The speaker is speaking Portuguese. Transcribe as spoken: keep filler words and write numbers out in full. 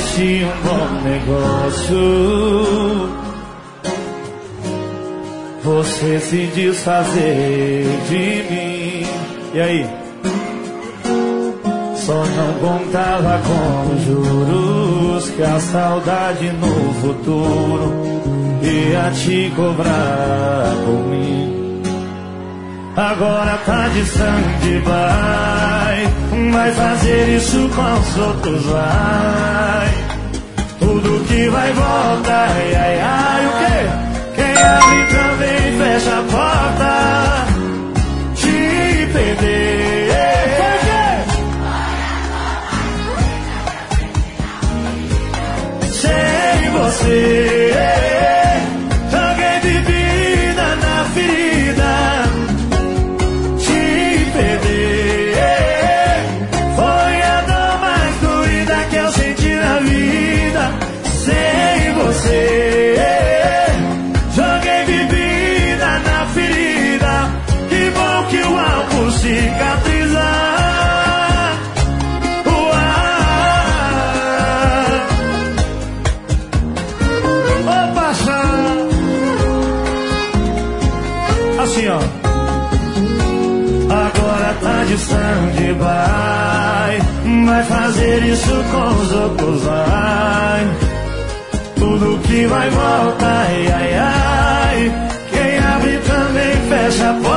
parece um bom negócio você se desfazer de mim. E aí? Só não contava com os juros que a saudade no futuro ia te cobrar por mim. Agora tá de stand-by, vai fazer isso com os outros, vai. Tudo que vai voltar, ai, ai, ai, o quê? Quem abre também fecha a porta, te perder. Sem você, joguei bebida na ferida, te perder. Foi a dor mais doída que eu senti na vida. Sem você, joguei bebida na ferida. Que bom que o álcool cicatrizar. Assim, ó. Agora tá de stand-by, vai fazer isso com os outros, vai. Tudo que vai voltar, ai, ai, ai. Quem abre também fecha a porta.